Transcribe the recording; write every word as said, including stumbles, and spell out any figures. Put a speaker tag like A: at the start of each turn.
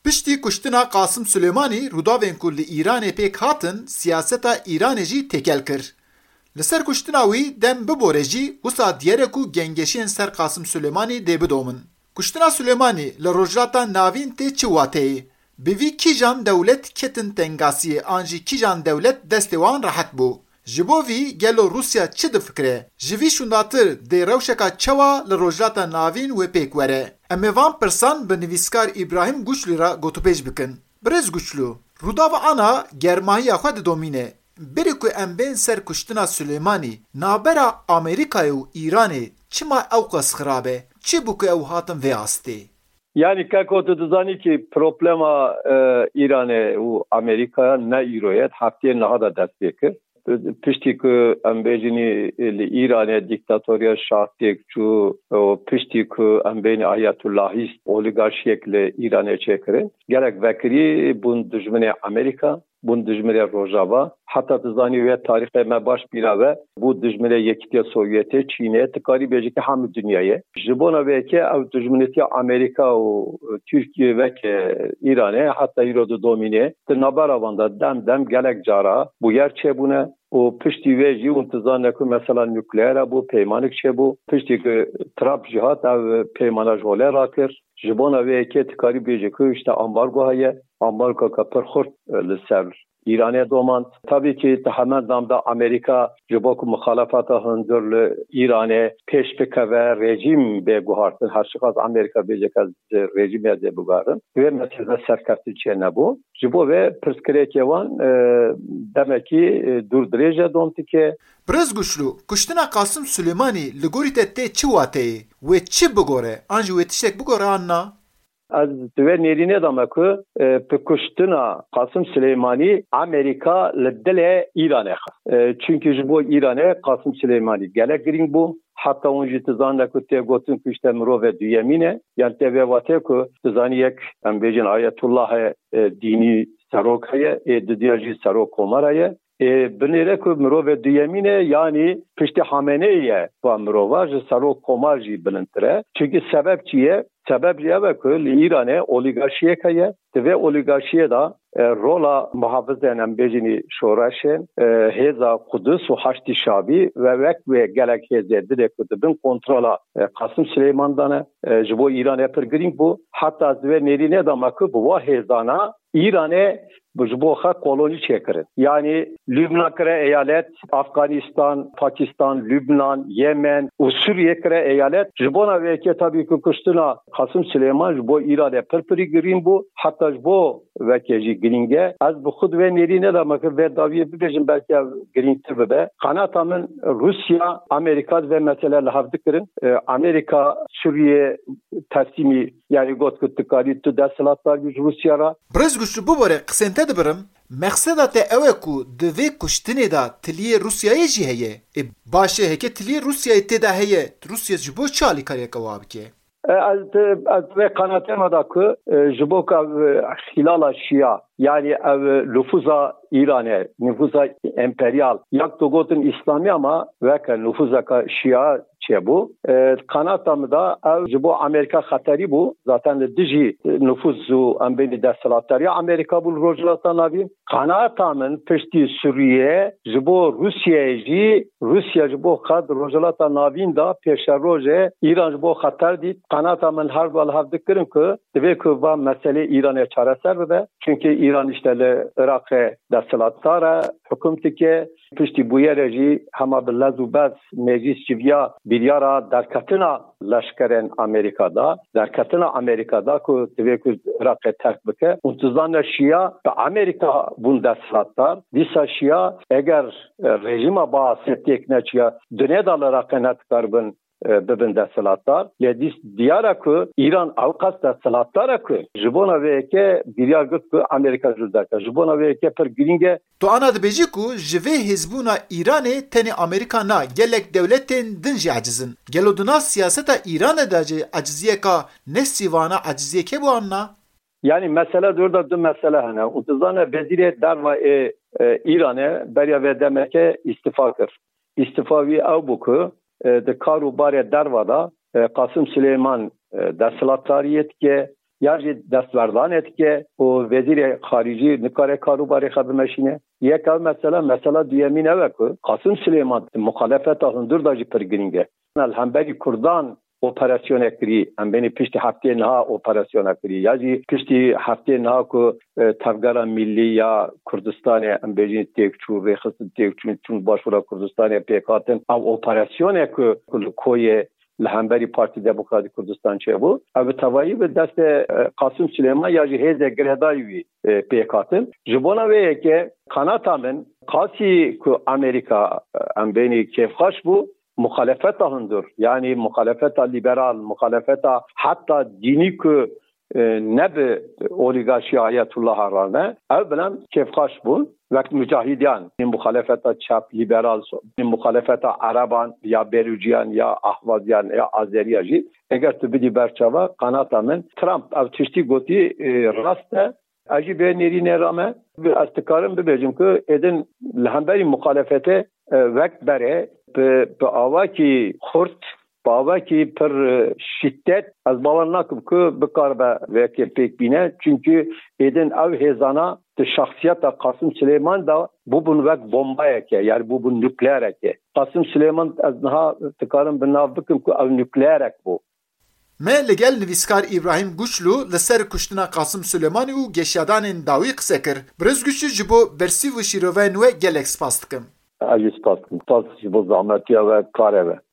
A: Piştî kuştina Qasım Süleymanî rûdavên ku li Îranê pêk hatin, siyaseta Îranê jî têkel kir. Li ser kuştina wî dem bibore jî wisa diyere ku gengeşiyên ser Qasım Süleymanî dê bidomin. Kuştina Süleymanî li rojhilata navîn tê çi wateyê? Bi vî kîjan dewlet ketin tengasiyê an jî kîjan dewlet destê wan rehet bû? Ji bo vî gelo Rûsya çi difikire? Ji vî şundatir dê rewşeka çawa li rojhilata navîn wê pêk were? Em ê van pirsan bi nivîskar İbrahim Guçlû re gotûbêj bikin. Birêz Guçlû, rûdava ana germahiya xwe didomîne. Berê ku em bên ser kuştina Süleymanî, navbera Amerîkayê û Îranê çima ew qas xirab e? Çi bû ku ew hatin vê astê?
B: Yani kako tu dizanî ki problema İranê û Amerîkaya ne îroyet hefteyê niha da dest pê kir. Piştî ku em bêjînî li Îranê dîktatoriya şah têk çû û piştî ku em bênî Ayatullahîst oligarşiyek li Îranê çêkirin, gelek vekirî bûn dijminê Amerîka, bûn dijminê Rojava, heta dizanî wê tarîxê me baş bîra ve bû dijminê Yekîtiya Sovyetê, Çînê, tu karî bêjî ki hemû dinyayê. Ji bona wêkê ew dijminêtiya Amerîka û Tirkiye veke Îranê heta îro di domînê, di navbera wan da dem dem gelek cara bû yer çêbûne. û piştî wê jî hûn dizane ku mesela nukleera bû peymanik çêbû, piştî ku Trump jî hat ev peymana ji holê rakir. Ji bona wêkê tu karî bêjî ku işte ambargo heye, ambargoka pir xurt li ser İranê domand. Tabii ki hemen damda Amerika ji bo ku muxalefata hundir li İranê pêş bikeve rejim bê guhartin. Her şiqas Amerika bêje ez rejimê dê bigarin. Wê mesele serkeftin çê nebû. Ji bo vê pirsgirêkê wan demekî dûrdirêje dom tike.
A: Birêz Guçlû, kuştina Qasım Süleymanî li gorî te tê çi wateyê? Wê çi bigore? An jî wê tiştek bigore an na?
B: Ez divê nêrînê dame ku pikuştina Qasım Süleymanî Amerîka li dilê İranê xist. Çünkü ji bo İranê Qasım Süleymanî gelek girîng bû. Hatta hûn jî dizane ku tê gotin ku işte mirovê duyemîn e. Yani tê vê watê ku dizanî yek em bêjin Ayetullah dînî serok heye, ê di diya jî serok komar heye. Binêre ku mirovê duyemîn e yani piştî Hameneyê va mirova ji serok komar jî bilindtir e. Çünkü sebep çi ye? Sebep jî ev e ku li Îranê oligarşiyek heye. Di vê oligarşiyê da rola muhafizên em bêjînî şoreşên hêza Kudüs û Haçdî Şabî ve wek wê gelek hêzê dilê ku dibin kontrola Qasım Süleymandan e ji bo Îranê pir girîng bû. Hatta divê nêrînê dame ku bi wa hêzana İranê ji bo xwe kolonî çêkirin. Yani Lübnan kire eyalet, Afganistan, Pakistan, Lübnan, Yemen û Suriye kire eyalet. Ji bona wêkê tabii ku kuştina Qasım Süleyman ji bo İranê pir pirî girîn bû. Hatta ji bo wekê jî girîng e. Ez bi xud vê nêrînê dame ku vê daviyê bibêjim belkî ev girîngtir bibe. Qanata min Rusya, Amerika vê mesele li hev dikirin. Amerika Suriye teslîmî yani got ku tu karî tu desthilatdar ji Rusya ra.
A: Birêz Guçlû bibore qisên te dibirim. Meqseda te ew e ku di vê kuştinê da tiliyê Rusyayê jî heye. E başê heke tiliyê Rusyayê tê de heye. Rusya ji bo çi alîkariyeka wa bike?
B: Ez vê qanatê me da ku ji bo ku hilala Şia yani ev nüfuza İranê, nüfuza emperyal yak tu gotin İslami ama veke nüfuzaka Şia çêbû. Qanata me da ev ji bo Amerika xeterî bû. Zaten li dijî nüfuz û em bênî desthilatdariya Amerika bû li rojhilata navîn. Qanata min piştî Sûriye ji bo Rusyayê jî Rusya ji bo xwe di rojhilata navîn da pêşerojê İran ji bo xeter dît. Qanata min her du li hev dikirin ku divê ku va meselê İranê çareser bibe. Çünkü İran işte li Iraqê desthilatdar e, hukûm dike. Piştî bûyerê jî hema bi lez û bez meclis civiya biryara derketina leşkerên Amerîkada, derketina Amerîkada ku divê ku Iraqê terk bike. û dizane Şia bi Amerîka bûn desthilatdar. Dîsa Şia eger rejima Baasê têk neçiya dunê da li Iraqê ne dikarbin bibin desthilatdar. Lê dîs diyara ku İran ew qas desthilatdar e ku ji bona wêkê biryar got ku Amerîka jûr dike. Ji bona wêkê pir girîng e.
A: Tu ana dibêjî ku ji vê hêzbûna İranê tenê Amerîka na gelek dewletên din jî ecizin. Gelo di nav siyaseta İranê de jî eciziyeka ne sîvana eciziyekê bû an na?
B: Yani mesele durda du mesele hene. û dizane bezîrê derva ê İranê beriya vê demeke îstifa kir. İstifa wî ew bû ku di kar û barê derva da Qasım Süleyman desthilatdariyê dike, یا جی دستوردانت که و وزیر خارجی نکاره کاروباری خب مشینه یک مثلا مثلا دیمینه وکو قاسم سلیمان مخالفت هندور داجی پرگرینگه الهمبری کردان اپراسیون کری ام بین پشت هفته نه اپراسیون کری یا جی پشت هفته نه کو تفگار ملی یا کردستان ام بین تکچو و خصوص تکچو چون باشورا کردستان پیکاتن او اپراسیون کو کوی لهمبری پارتی دموکراتیک کردستان چه بود او توایی به دست قاسم سلیمان یا جی هیز گرهداری پیکاتن جبونا وی که قناتا من قاسی کو امریکا ام بین کیفخاش بود مخالفت هندور یعنی مخالفت لیبرال مخالفت حتی دینی که نب اولیگارشی آیت الله رانه او بلند کفخاش بود وقت مجاهدیان مخالفت چپ لیبرال مخالفت عربان یا بروجیان یا احوازیان یا آذریجی اگر تو بدی برچاوا قناتا من ترامپ او تشتی گوتی راسته اجی به نیری نرامه استکارم ببیجم که ایدن لهمبری مخالفت وقت بره به آواکی خورد به آواکی پر شدت از باور نکم که بکار به وکی پیک بینه چونکه ایدن او هزانا ده شخصیت قاسم سلیمان دا بوبون وقت بومبایه که یعنی بوبون نوکلیره که قاسم سلیمان از نها تکارم بناو بکم که او نوکلیره بو
A: ما لگل نویسکار ابراهیم گوشلو لسر کشتنا قاسم سلیمانی و گشیادان داوی قصه کر برز گوشلو جبو برسی و شیروه نوه گلک سپاس دکم
B: اجی سپاس کن تاس جبو زحمتیه و کاره و